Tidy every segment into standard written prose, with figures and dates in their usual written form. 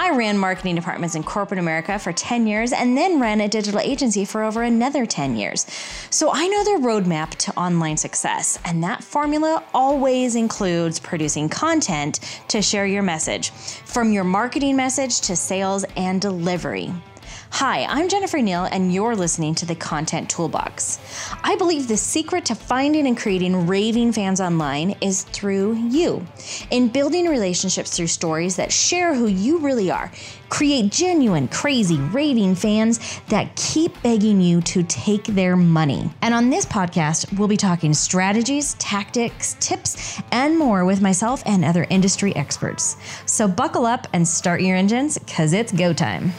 I ran marketing departments in corporate America for 10 years and then ran a digital agency for over another 10 years. So I know the roadmap to online success, and that formula always includes producing content to share your message, from your marketing message to sales and delivery. Hi, I'm Jennifer Neal, and you're listening to the Content Toolbox. I believe the secret to finding and creating raving fans online is through you. In building relationships through stories that share who you really are, create genuine, crazy, raving fans that keep begging you to take their money. And on this podcast, we'll be talking strategies, tactics, tips, and more with myself and other industry experts. So buckle up and start your engines, because it's go time.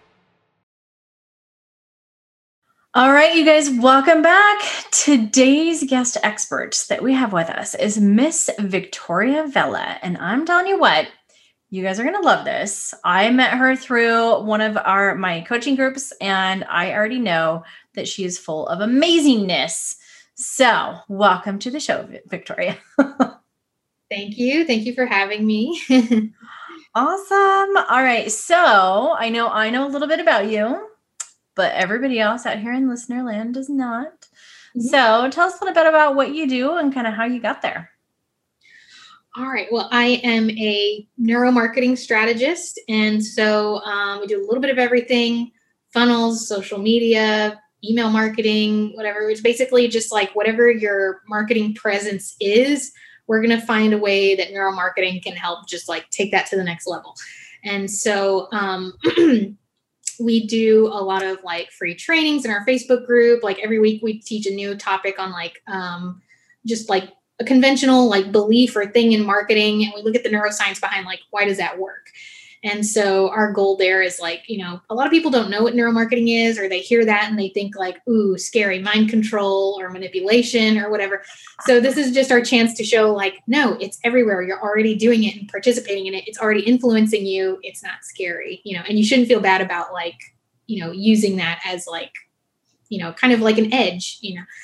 All right, you guys, welcome back. Today's guest expert that we have with us is Miss Victoria Vela. And I'm telling you what, you guys are going to love this. I met her through one of my coaching groups, and I already know that she is full of amazingness. So welcome to the show, Victoria. Thank you. Thank you for having me. Awesome. All right. So I know a little bit about you, but everybody else out here in listener land does not. Mm-hmm. So tell us a little bit about what you do and kind of how you got there. All right. Well, I am a neuromarketing strategist. And so we do a little bit of everything: funnels, social media, email marketing, whatever. It's basically just like whatever your marketing presence is, we're going to find a way that neuromarketing can help just like take that to the next level. And so we do a lot of like free trainings in our Facebook group. Like every week we teach a new topic on like just like a conventional like belief or thing in marketing. And we look at the neuroscience behind like, why does that work? And so our goal there is like, a lot of people don't know what neuromarketing is, or they hear that and they think like, ooh, scary, mind control or manipulation or whatever. So this is just our chance to show like, no, it's everywhere. You're already doing it and participating in it. It's already influencing you. It's not scary, and you shouldn't feel bad about like, using that as like, kind of like an edge,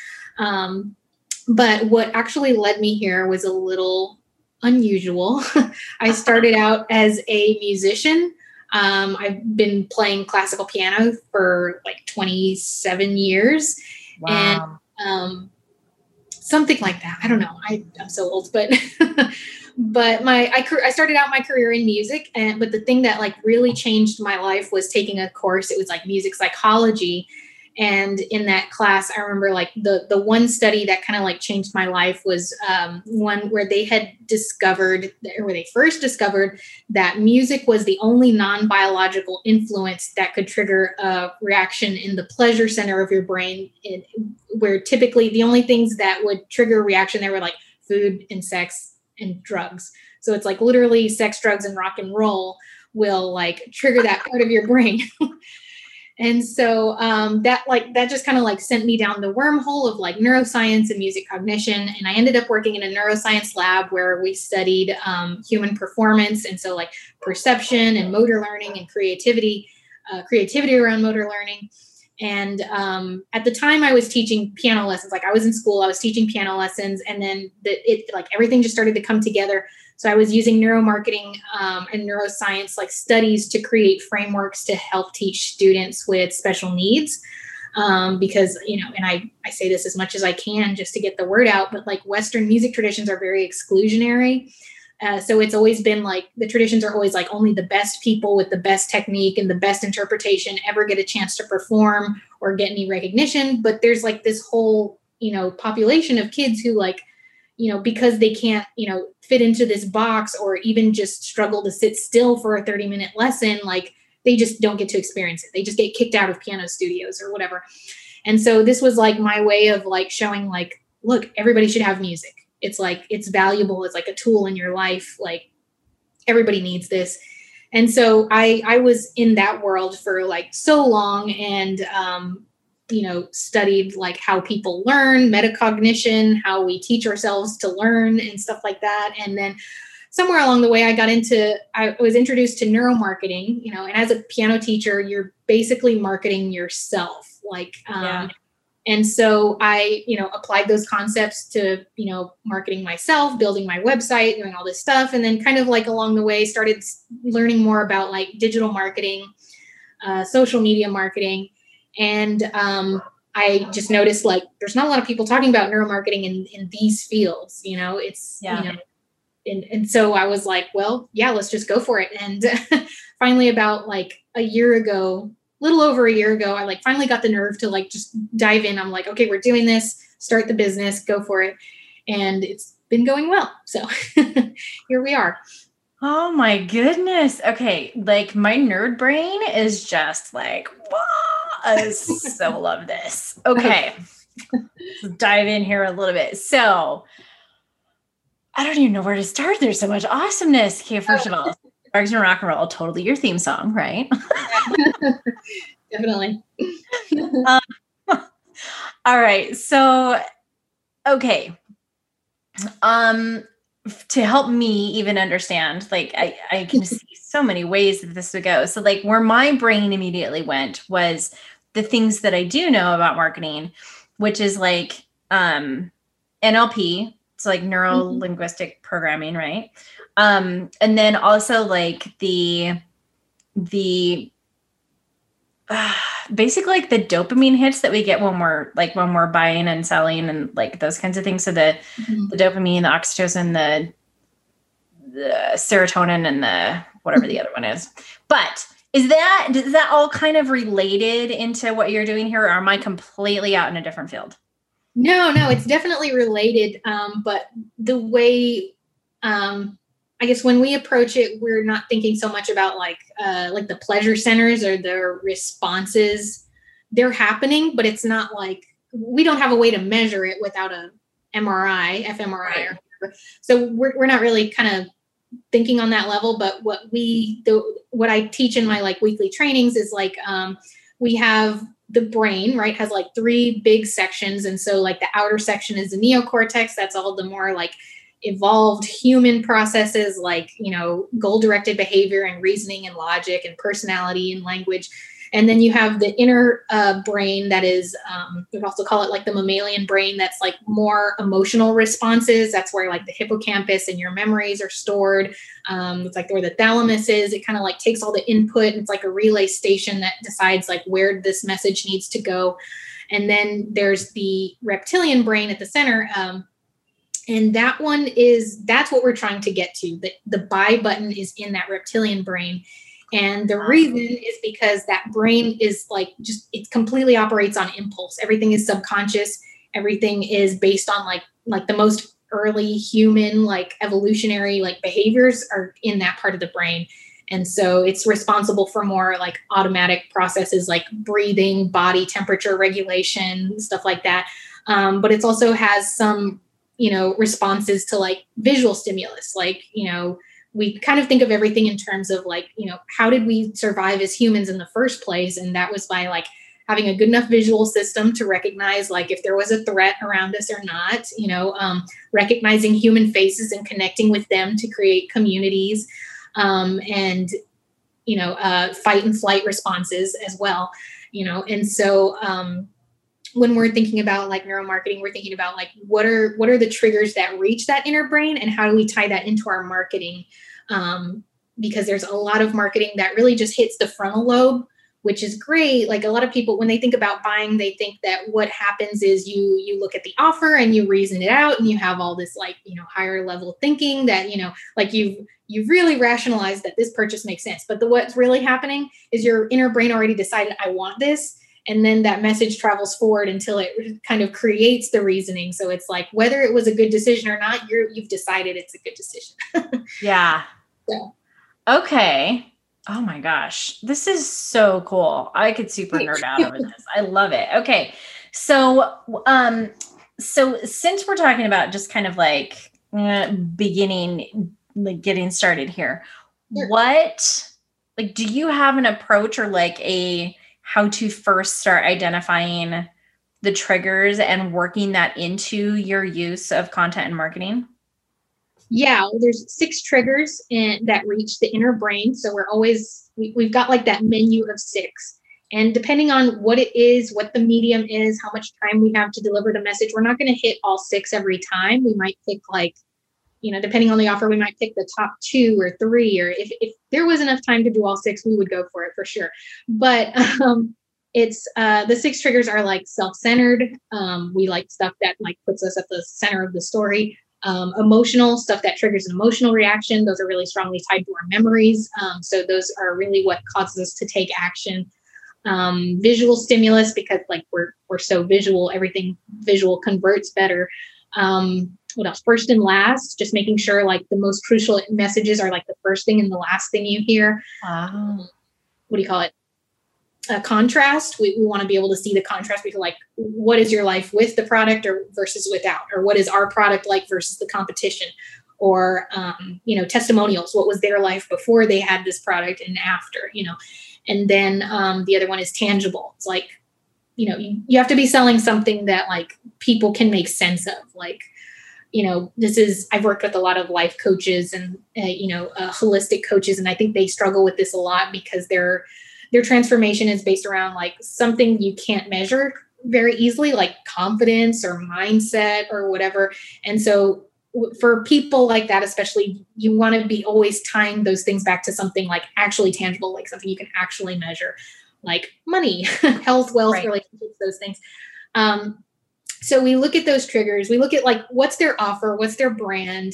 but what actually led me here was a little unusual. I started out as a musician. I've been playing classical piano for like 27 years. Wow. And something like that. I don't know. I'm so old, but but I started out my career in music, but the thing that like really changed my life was taking a course. It was like music psychology. And in that class, I remember like the one study that kind of like changed my life was one where they had first discovered that music was the only non-biological influence that could trigger a reaction in the pleasure center of your brain, where typically the only things that would trigger a reaction there were like food and sex and drugs. So it's like literally sex, drugs, and rock and roll will like trigger that part of your brain. And so that just kind of like sent me down the wormhole of like neuroscience and music cognition. And I ended up working in a neuroscience lab where we studied human performance. And so like perception and motor learning and creativity around motor learning. And at the time I was teaching piano lessons. Like I was in school, I was teaching piano lessons, and then everything just started to come together. So I was using neuromarketing and neuroscience like studies to create frameworks to help teach students with special needs. Because, and I say this as much as I can just to get the word out, but like Western music traditions are very exclusionary. So it's always been like the traditions are always like only the best people with the best technique and the best interpretation ever get a chance to perform or get any recognition. But there's like this whole, population of kids who like, because they can't, fit into this box or even just struggle to sit still for a 30-minute lesson, like they just don't get to experience it. They just get kicked out of piano studios or whatever. And so this was like my way of like showing like, look, everybody should have music. It's like, it's valuable. It's like a tool in your life. Like everybody needs this. And so I was in that world for like so long and, studied like how people learn, metacognition, how we teach ourselves to learn and stuff like that. And then somewhere along the way, I was introduced to neuromarketing, and as a piano teacher, you're basically marketing yourself. Like, And so I, applied those concepts to, marketing myself, building my website, doing all this stuff. And then kind of like along the way, started learning more about like digital marketing, social media marketing. And I just noticed like there's not a lot of people talking about neuromarketing in these fields, and so I was like, well, yeah, let's just go for it. And finally, about like a little over a year ago, I like finally got the nerve to like just dive in. I'm like, okay, we're doing this, start the business, go for it. And it's been going well. So here we are. Oh my goodness. Okay. Like my nerd brain is just like, wow, I so love this. Okay. Let's dive in here a little bit. So I don't even know where to start. There's so much awesomeness. Okay. First of all, Sparks and Rock and Roll, totally your theme song, right? Definitely. All right. So, okay. To help me even understand, like I can see so many ways that this would go. So like where my brain immediately went was the things that I do know about marketing, which is like NLP. It's like neuro linguistic programming, right? And then also like the basically like the dopamine hits that we get when we're buying and selling and like those kinds of things. So the dopamine, the oxytocin, the serotonin, and the whatever the other one is. But is that all kind of related into what you're doing here, or am I completely out in a different field? No, it's definitely related. But the way, I guess when we approach it, we're not thinking so much about like the pleasure centers or their responses. They're happening, but it's not like we don't have a way to measure it without a MRI, fMRI. Right. Or whatever. So we're not really kind of thinking on that level. But what I teach in my like weekly trainings is like we have the brain, right, has like 3 big sections. And so like the outer section is the neocortex. That's all the more like evolved human processes like, goal-directed behavior and reasoning and logic and personality and language. And then you have the inner brain that is, we also call it like the mammalian brain. That's like more emotional responses. That's where like the hippocampus and your memories are stored. It's like where the thalamus is. It kind of like takes all the input. And it's like a relay station that decides like where this message needs to go. And then there's the reptilian brain at the center. And that's what we're trying to get to. The buy button is in that reptilian brain. And the reason is because that brain is like it completely operates on impulse. Everything is subconscious. Everything is based on like the most early human, like evolutionary, like behaviors are in that part of the brain. And so it's responsible for more like automatic processes like breathing, body temperature regulation, stuff like that. But it also has some, responses to like visual stimulus, like, we kind of think of everything in terms of like, how did we survive as humans in the first place? And that was by like having a good enough visual system to recognize like if there was a threat around us or not, recognizing human faces and connecting with them to create communities, and, fight and flight responses as well, and so, when we're thinking about like neuromarketing, we're thinking about like what are the triggers that reach that inner brain and how do we tie that into our marketing? Because there's a lot of marketing that really just hits the frontal lobe, which is great. Like a lot of people, when they think about buying, they think that what happens is you look at the offer and you reason it out and you have all this like, higher level thinking that, like you've really rationalized that this purchase makes sense. But what's really happening is your inner brain already decided, I want this. And then that message travels forward until it kind of creates the reasoning. So it's like, whether it was a good decision or not, you've decided it's a good decision. Yeah. So. Okay. Oh my gosh. This is so cool. I could super nerd out over this. I love it. Okay. So, since we're talking about just kind of like beginning, like getting started here, sure. Do you have an approach or like how to first start identifying the triggers and working that into your use of content and marketing? Yeah, there's 6 triggers that reach the inner brain. So we've got like that menu of 6. And depending on what it is, what the medium is, how much time we have to deliver the message, we're not going to hit all 6 every time. We might pick like, depending on the offer, we might pick the top 2 or 3, or if there was enough time to do all 6, we would go for it for sure. But it's the 6 triggers are like self-centered. We like stuff that like puts us at the center of the story. Emotional stuff that triggers an emotional reaction. Those are really strongly tied to our memories. So those are really what causes us to take action. Visual stimulus, because like we're so visual, everything visual converts better. What else? First and last, just making sure like the most crucial messages are like the first thing and the last thing you hear. Wow. What do you call it? Contrast. We want to be able to see the contrast between like, what is your life with the product or versus without, or what is our product like versus the competition, or, testimonials. What was their life before they had this product and after, and then the other one is tangible. It's like, you have to be selling something that like people can make sense of. Like, I've worked with a lot of life coaches and, holistic coaches. And I think they struggle with this a lot because their transformation is based around like something you can't measure very easily, like confidence or mindset or whatever. And so for people like that, especially, you want to be always tying those things back to something like actually tangible, like something you can actually measure, like money, health, wealth, right, relationships, those things. So we look at those triggers. We look at like, what's their offer? What's their brand?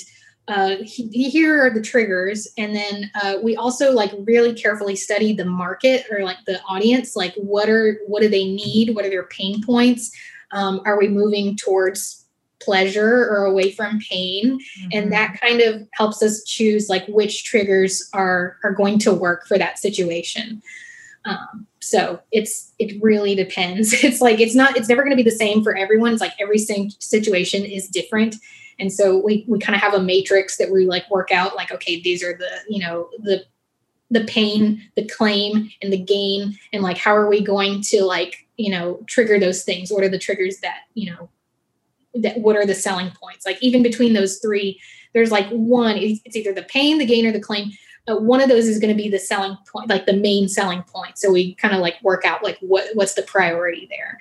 Here are the triggers. And then we also like really carefully study the market or like the audience, like what do they need? What are their pain points? Are we moving towards pleasure or away from pain? Mm-hmm. And that kind of helps us choose like which triggers are going to work for that situation. So it really depends. It's like, it's never going to be the same for everyone. It's like every situation is different. And so we kind of have a matrix that we like work out like, okay, these are the pain, the claim, and the gain. And like, how are we going to like, trigger those things? What are the triggers that, what are the selling points? Like even between those 3, there's like one, it's either the pain, the gain, or the claim. One of those is going to be the selling point, like the main selling point. So we kind of like work out like what's the priority there.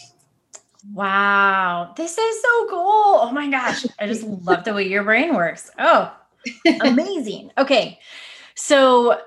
Wow. This is so cool. Oh my gosh. I just love the way your brain works. Oh, amazing. Okay. So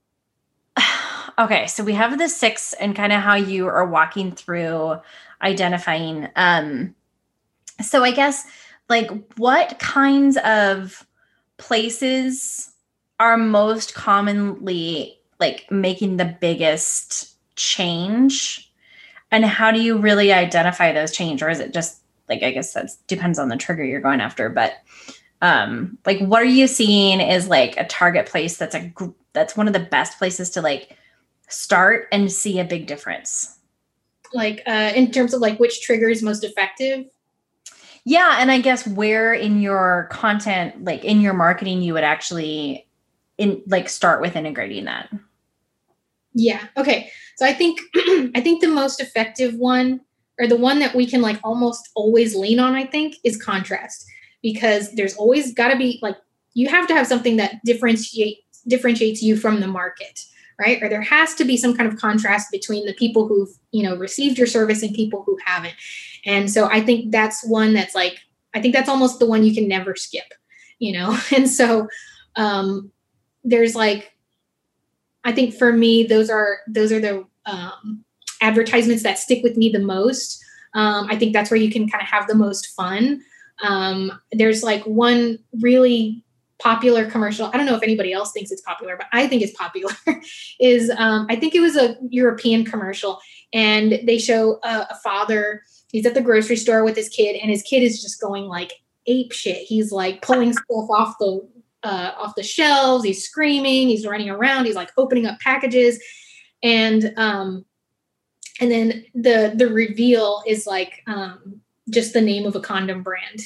we have the 6 and kind of how you are walking through identifying. So I guess like what kinds of places are most commonly like making the biggest change? And how do you really identify those change? Or is it just like, I guess that depends on the trigger you're going after, but like what are you seeing is like a target place that's one of the best places to like start and see a big difference? Like in terms of like which trigger is most effective? Yeah. And I guess where in your content, like in your marketing, you would actually start with integrating that. Yeah. Okay. So I think the most effective one, or the one that we can like almost always lean on, I think, is contrast, because there's always got to be like, you have to have something that differentiates you from the market, right? Or there has to be some kind of contrast between the people who've, received your service and people who haven't. And so I think that's one that's like, I think that's almost the one you can never skip, And so there's like, I think for me, those are the advertisements that stick with me the most. I think that's where you can kind of have the most fun. There's like one really popular commercial. I don't know if anybody else thinks it's popular, but I think it's popular. Is I think it was a European commercial, and they show a father. He's at the grocery store with his kid, and his kid is just going like ape shit. He's like pulling stuff off the shelves. He's screaming. He's running around. He's like opening up packages, and then the reveal is like just the name of a condom brand.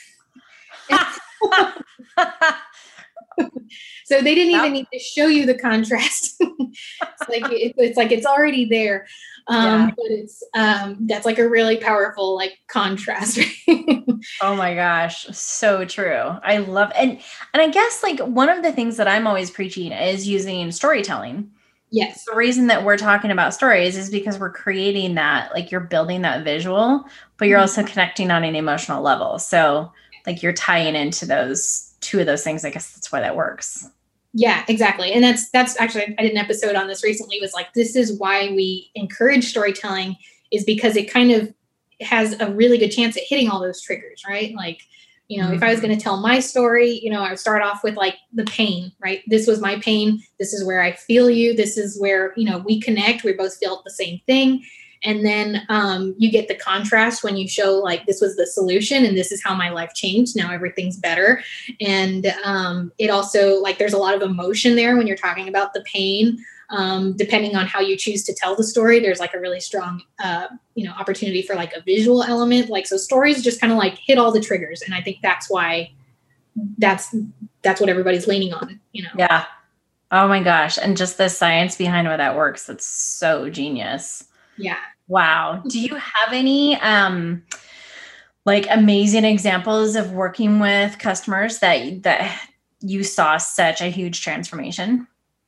So they didn't even need to show you the contrast. It's already there. But it's that's like a really powerful like contrast. Oh my gosh, so true. I love and I guess like one of the things that I'm always preaching is using storytelling. Yes. The reason that we're talking about stories is because we're creating that, like you're building that visual, but you're also connecting on an emotional level. So like you're tying into those two of those things. I guess that's why that works. Yeah, exactly. And that's actually, I did an episode on this recently, was like, this is why we encourage storytelling, is because it kind of has a really good chance at hitting all those triggers, right? Like, you know, if I was going to tell my story, you know, I would start off with like the pain, right? This was my pain. This is where I feel you. This is where, you know, we connect. We both feel the same thing. And then you get the contrast when you show like, this was the solution and this is how my life changed. Now everything's better. And it also, like, there's a lot of emotion there when you're talking about the pain. Depending on how you choose to tell the story, there's like a really strong, you know, opportunity for like a visual element. Like, so stories just kind of like hit all the triggers. And I think that's why that's what everybody's leaning on, you know? Yeah. Oh my gosh. And just the science behind why that works. That's so genius. Yeah. Wow. Do you have any, like amazing examples of working with customers that you saw such a huge transformation?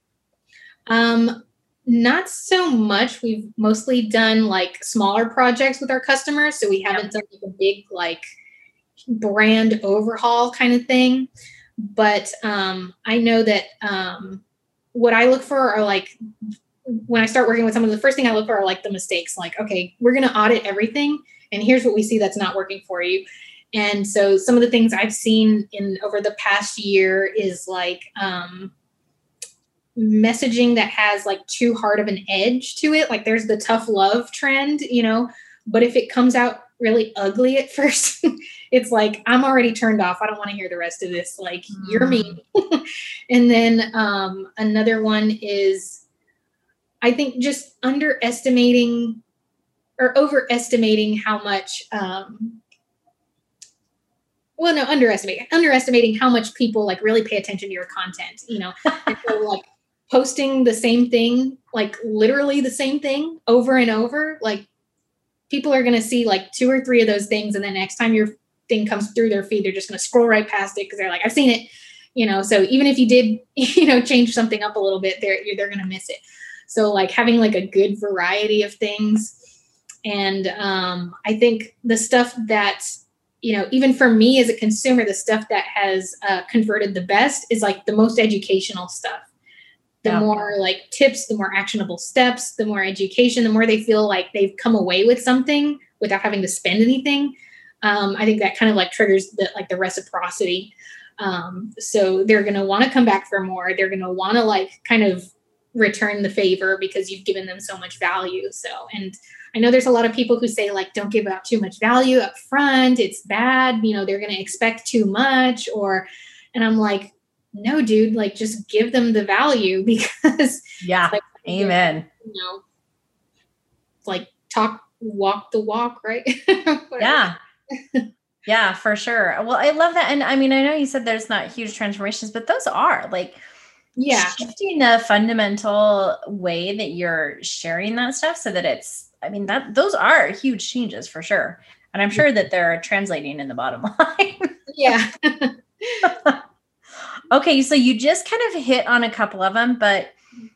Not so much. We've mostly done like smaller projects with our customers. So we haven't done like a big, like, brand overhaul kind of thing. But, I know that, what I look for are like, when I start working with someone, the first thing I look for are like the mistakes. Like, okay, we're going to audit everything, and here's what we see that's not working for you. And so some of the things I've seen over the past year is like, messaging that has like too hard of an edge to it. Like, there's the tough love trend, you know, but if it comes out really ugly at first, it's like, I'm already turned off. I don't want to hear the rest of this. Like, you're mean. And then another one is, I think, just underestimating or overestimating how much, underestimating how much people like really pay attention to your content, you know. And so like posting the same thing, like literally the same thing over and over, like people are going to see like 2 or 3 of those things. And then next time your thing comes through their feed, they're just going to scroll right past it because they're like, I've seen it, you know. So even if you did, you know, change something up a little bit, they're going to miss it. So like having like a good variety of things. And I think the stuff that, you know, even for me as a consumer, the stuff that has converted the best is like the most educational stuff. The more like tips, the more actionable steps, the more education, the more they feel like they've come away with something without having to spend anything. I think that kind of like triggers the reciprocity. So they're going to want to come back for more. They're going to want to like kind of return the favor because you've given them so much value. So, and I know there's a lot of people who say like, don't give out too much value up front. It's bad. You know, they're going to expect too much, and I'm like, no, dude, like just give them the value because like, amen. You know, like walk the walk, right? Yeah, for sure. Well, I love that. And I mean, I know you said there's not huge transformations, but those are like, shifting the fundamental way that you're sharing that stuff so that it's, I mean, those are huge changes for sure. And I'm sure that they're translating in the bottom line. Yeah. Okay. So you just kind of hit on a couple of them, but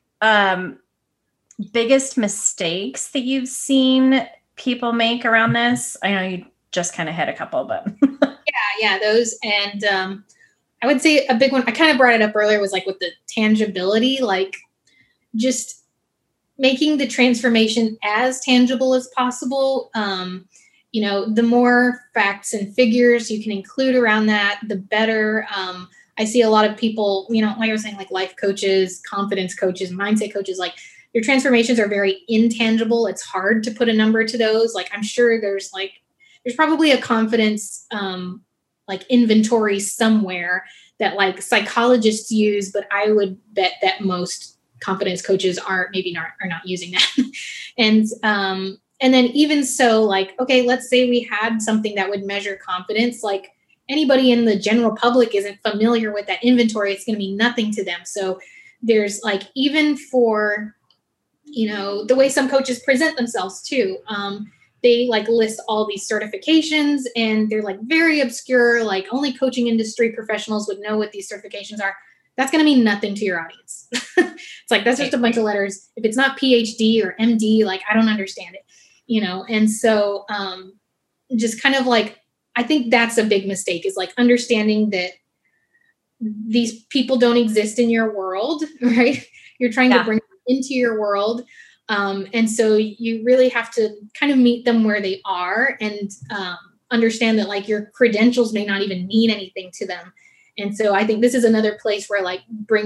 biggest mistakes that you've seen people make around this? I know you just kind of hit a couple, but yeah, those. And I would say a big one, I kind of brought it up earlier, was like with the tangibility, like just making the transformation as tangible as possible. You know, the more facts and figures you can include around that, the better. I see a lot of people, you know, like I was saying, like life coaches, confidence coaches, mindset coaches, like your transformations are very intangible. It's hard to put a number to those. Like, I'm sure there's probably a confidence, like inventory somewhere that like psychologists use, but I would bet that most confidence coaches are not using that. And then even so, like, okay, let's say we had something that would measure confidence, like anybody in the general public isn't familiar with that inventory. It's going to be nothing to them. So there's like, even for, you know, the way some coaches present themselves too, they like list all these certifications and they're like very obscure, like only coaching industry professionals would know what these certifications are. that's going to mean nothing to your audience. It's like, that's just a bunch of letters. If it's not PhD or MD, like, I don't understand it, you know? And so just kind of like, I think that's a big mistake, is like understanding that these people don't exist in your world, right? You're trying to bring them into your world. And so you really have to kind of meet them where they are, and understand that like your credentials may not even mean anything to them. And so I think this is another place where like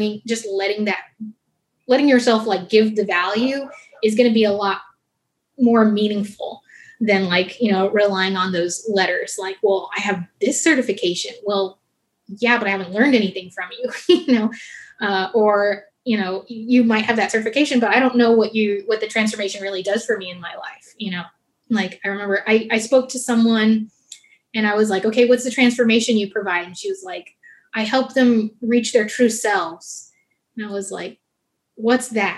letting yourself like give the value is going to be a lot more meaningful than like, you know, relying on those letters. Like, well, I have this certification. Well, yeah, but I haven't learned anything from you, you know, or, you know, you might have that certification, but I don't know what the transformation really does for me in my life. You know, like I remember I spoke to someone and I was like, okay, what's the transformation you provide? And she was like, I help them reach their true selves. And I was like, what's that?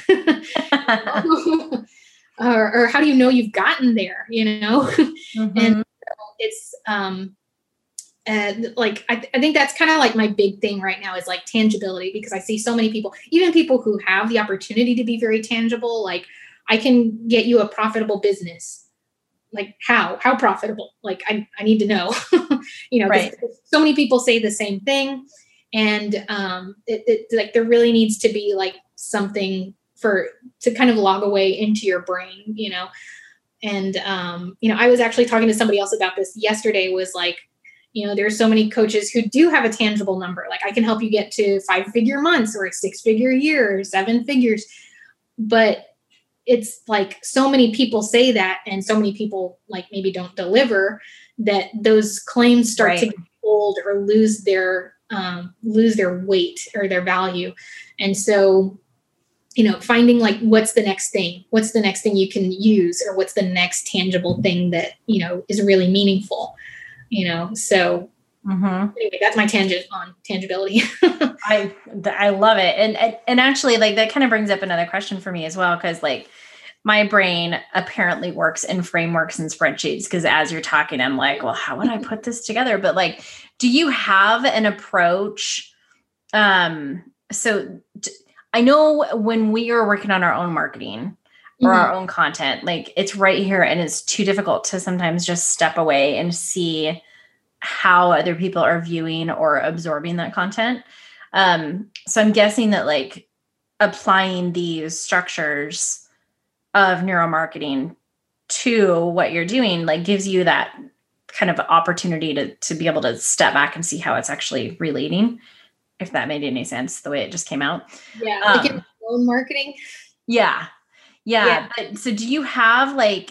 or how do you know you've gotten there? You know? Mm-hmm. And it's, and like, I think that's kind of like my big thing right now is like tangibility, because I see so many people, even people who have the opportunity to be very tangible. Like, I can get you a profitable business. Like how profitable? Like I need to know, you know, right. So many people say the same thing. And it like there really needs to be like something to kind of log away into your brain, you know? And, you know, I was actually talking to somebody else about this yesterday, was like, you know, there's so many coaches who do have a tangible number. Like I can help you get to 5-figure months or a 6-figure year or 7 figures. But it's like so many people say that, and so many people like maybe don't deliver, that those claims start to get old or lose their weight or their value. And so, you know, finding like, what's the next thing you can use, or what's the next tangible thing that, you know, is really meaningful, you know? So anyway, that's my tangent on tangibility. I love it. And actually like that kind of brings up another question for me as well. Cause like my brain apparently works in frameworks and spreadsheets. Cause as you're talking, I'm like, well, how would I put this together? But like, do you have an approach? So I know when we are working on our own marketing or our own content, like it's right here, and it's too difficult to sometimes just step away and see how other people are viewing or absorbing that content. So I'm guessing that like applying these structures of neuromarketing to what you're doing, like gives you that kind of opportunity to be able to step back and see how it's actually relating, if that made any sense, the way it just came out. Yeah. Like in own marketing. Yeah. But so do you have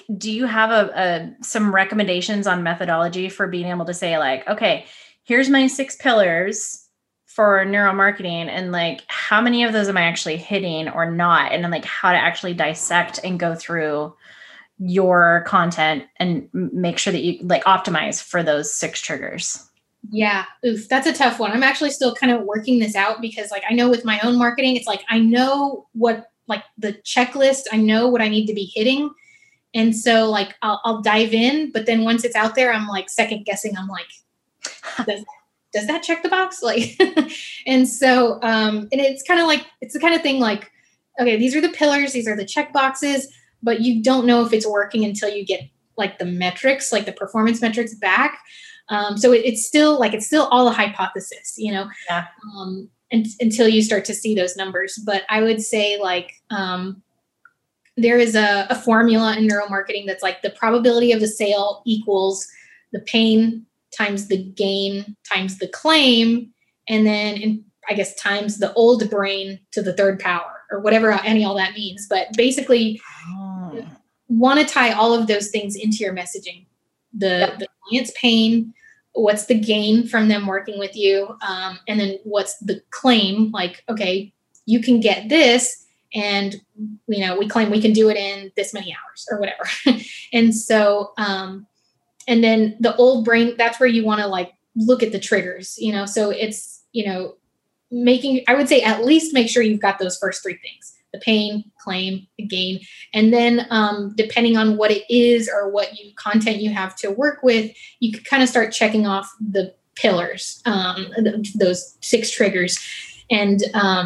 some recommendations on methodology for being able to say like, okay, here's my 6 pillars for neuromarketing, and like, how many of those am I actually hitting or not? And then like how to actually dissect and go through your content and make sure that you like optimize for those 6 triggers. Yeah. Oof, that's a tough one. I'm actually still kind of working this out, because like, I know with my own marketing, it's like, I know what, like the checklist, I know what I need to be hitting. And so like, I'll dive in, but then once it's out there, I'm like second guessing. I'm like, does that check the box? Like, and so, and it's kind of like, it's the kind of thing like, okay, these are the pillars, these are the check boxes, but you don't know if it's working until you get like the metrics, like the performance metrics back. So it's still all a hypothesis, you know, until you start to see those numbers. But I would say like, there is a formula in neuromarketing that's like the probability of the sale equals the pain times the gain times the claim. And then I guess times the old brain to the third power, or whatever all that means. But basically want to tie all of those things into your messaging. The client's pain, what's the gain from them working with you? And then what's the claim? Like, okay, you can get this, and, you know, we claim we can do it in this many hours or whatever. And so, and then the old brain, that's where you want to like look at the triggers, you know? So it's, you know, I would say at least make sure you've got those first 3 things: the pain, claim, the gain. And then depending on what it is or what content you have to work with, you can kind of start checking off the pillars, those 6 triggers. And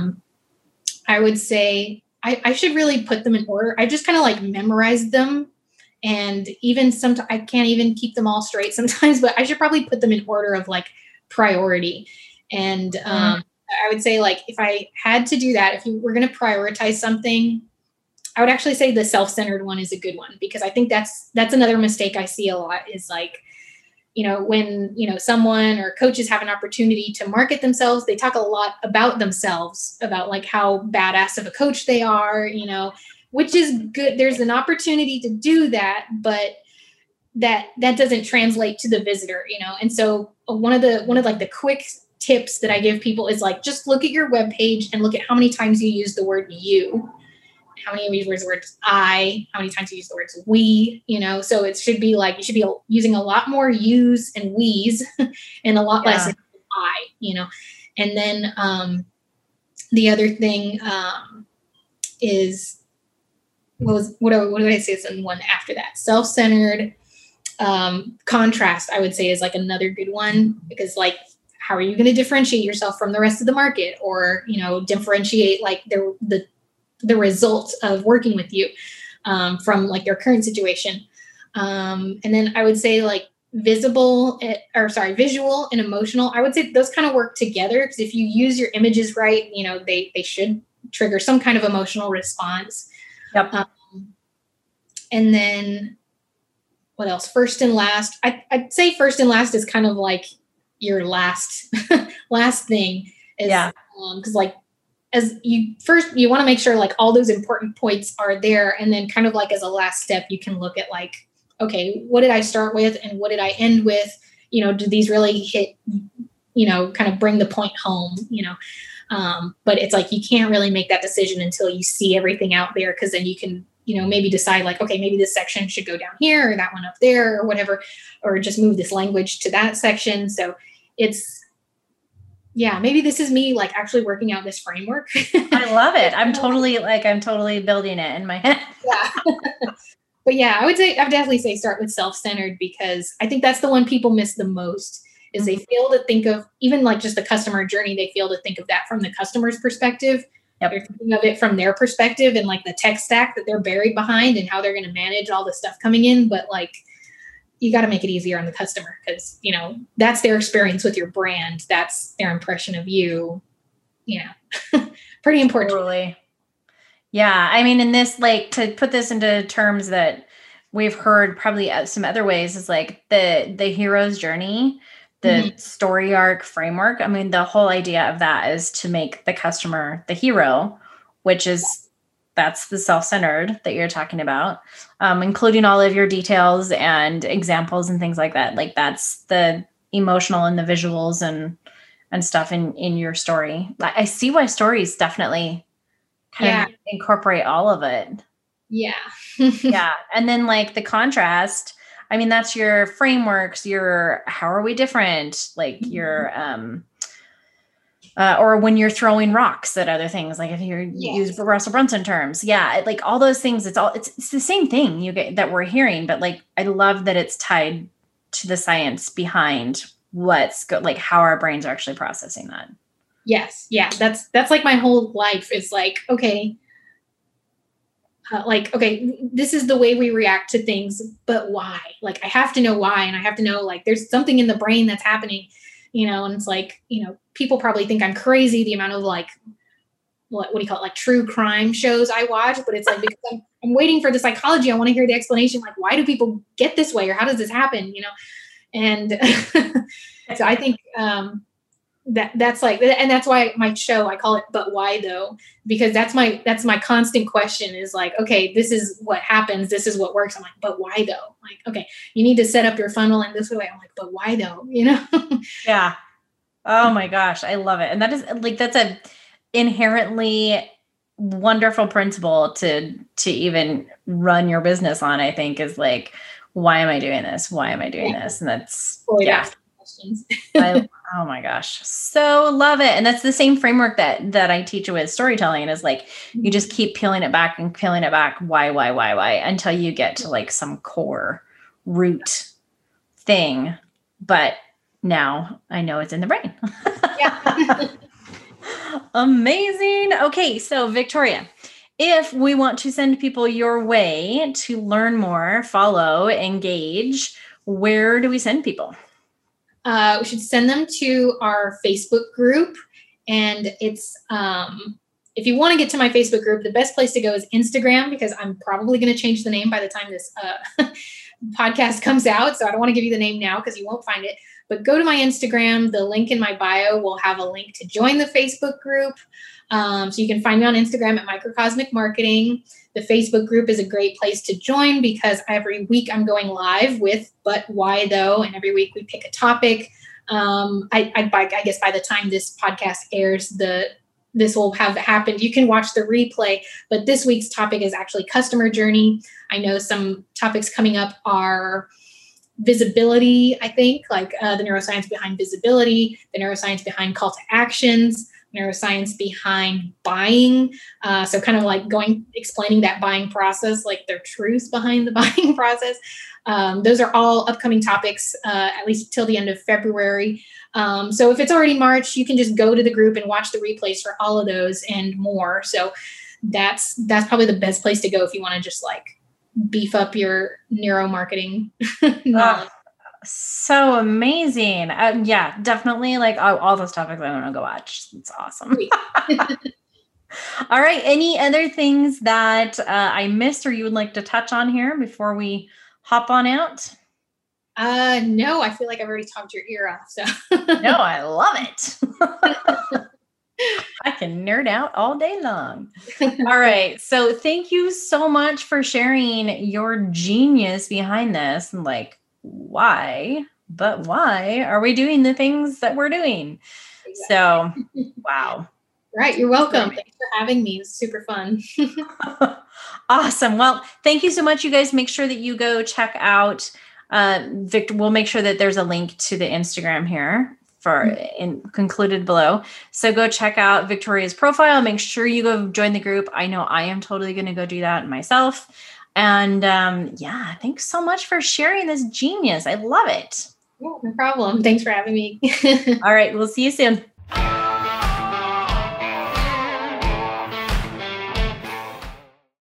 I would say I should really put them in order. I just kind of like memorized them. And even sometimes I can't even keep them all straight sometimes, but I should probably put them in order of like priority. And I would say, like, if I had to do that, if you were going to prioritize something, I would actually say the self-centered one is a good one, because I think that's another mistake I see a lot is like, when, someone or coaches have an opportunity to market themselves, they talk a lot about themselves, about like how badass of a coach they are, which is good. There's an opportunity to do that, but that doesn't translate to the visitor, And so one of the quick tips that I give people is like, just look at your webpage and look at how many times you use the word you, how many of you use the words I, how many times you use the words we, so it should be like, you should be using a lot more yous and we's and a lot less I, and then the other thing is, what did I say is the one after that? Self-centered. Contrast, I would say, is like another good one, because like, how are you going to differentiate yourself from the rest of the market, or, differentiate like the results of working with you from like their current situation. And then I would say like visual and emotional. I would say those kind of work together, because if you use your images right, they should trigger some kind of emotional response. Yep. And then what else? First and last. I'd say first and last is kind of like your last thing. Is, yeah. Because like, as you want to make sure like all those important points are there, and then kind of like as a last step, you can look at like, okay, what did I start with and what did I end with? Do these really hit? Kind of bring the point home. But it's like you can't really make that decision until you see everything out there, because then you can maybe decide like, okay, maybe this section should go down here, or that one up there, or whatever, or just move this language to that section. So it's, yeah, maybe this is me like actually working out this framework. I love it. I'm totally building it in my head. Yeah. But yeah, I would definitely say start with self-centered, because I think that's the one people miss the most, is they fail to think of even like just the customer journey. They fail to think of that from the customer's perspective. Yep. They're thinking of it from their perspective and like the tech stack that they're buried behind and how they're going to manage all the stuff coming in. But like, you got to make it easier on the customer, because, that's their experience with your brand. That's their impression of you. Pretty important. Totally. Yeah. I mean, in this, like, to put this into terms that we've heard probably some other ways, is like the hero's journey, the story arc framework. I mean, the whole idea of that is to make the customer the hero, which is, that's the self-centered that you're talking about, including all of your details and examples and things like that. Like that's the emotional and the visuals and stuff in your story. I see why stories definitely kind of incorporate all of it. Yeah. Yeah. And then like the contrast, I mean, that's your frameworks, your, how are we different? Like your, or when you're throwing rocks at other things, like if you use Russell Brunson terms, like all those things, it's the same thing you get that we're hearing, but like, I love that it's tied to the science behind like how our brains are actually processing that. Yes. Yeah. That's like my whole life is like, okay, this is the way we react to things, but why? Like, I have to know why. And I have to know, like, there's something in the brain that's happening, and it's like, people probably think I'm crazy, the amount of like, what do you call it? Like true crime shows I watch, but it's like, because I'm waiting for the psychology. I want to hear the explanation. Like, why do people get this way? Or how does this happen? And so I think, that's like, and that's why my show, I call it, But Why Though? Because that's my constant question is like, okay, this is what happens. This is what works. I'm like, but why though? Like, okay, you need to set up your funnel in this way. I'm like, but why though? Yeah. Oh my gosh. I love it. And that is like, that's a inherently wonderful principle to even run your business on, I think, is like, why am I doing this? Why am I doing this? And that's, oh my gosh. So love it. And that's the same framework that I teach with storytelling is like, you just keep peeling it back and peeling it back. Why, until you get to like some core root thing. But now I know it's in the brain. Yeah. Amazing. Okay, so Victoria, if we want to send people your way to learn more, follow, engage, where do we send people? We should send them to our Facebook group. And it's, if you want to get to my Facebook group, the best place to go is Instagram, because I'm probably going to change the name by the time this podcast comes out. So I don't want to give you the name now because you won't find it. But go to my Instagram. The link in my bio will have a link to join the Facebook group. So you can find me on Instagram at Microcosmic Marketing. The Facebook group is a great place to join because every week I'm going live with But Why Though? And every week we pick a topic. I guess by the time this podcast airs, this will have happened. You can watch the replay, but this week's topic is actually customer journey. I know some topics coming up are visibility, I think, like the neuroscience behind visibility, the neuroscience behind call to actions, neuroscience behind buying. So kind of like explaining that buying process, like their truth behind the buying process. Those are all upcoming topics, at least till the end of February. So if it's already March, you can just go to the group and watch the replays for all of those and more. So that's probably the best place to go if you want to just like beef up your neuromarketing knowledge. So amazing. Yeah, definitely. Like all those topics I want to go watch. It's awesome. All right. Any other things that I missed or you would like to touch on here before we hop on out? No, I feel like I've already talked your ear off. So no, I love it. I can nerd out all day long. All right. So thank you so much for sharing your genius behind this and like, why are we doing the things that we're doing? Exactly. So, wow. Right. You're welcome. Thanks for having me. It's super fun. Awesome. Well, thank you so much. You guys make sure that you go check out Victor. We'll make sure that there's a link to the Instagram here concluded below. So go check out Victoria's profile. Make sure you go join the group. I know I am totally going to go do that myself. And yeah, thanks so much for sharing this genius. I love it. Yeah, no problem. Thanks for having me. All right. We'll see you soon.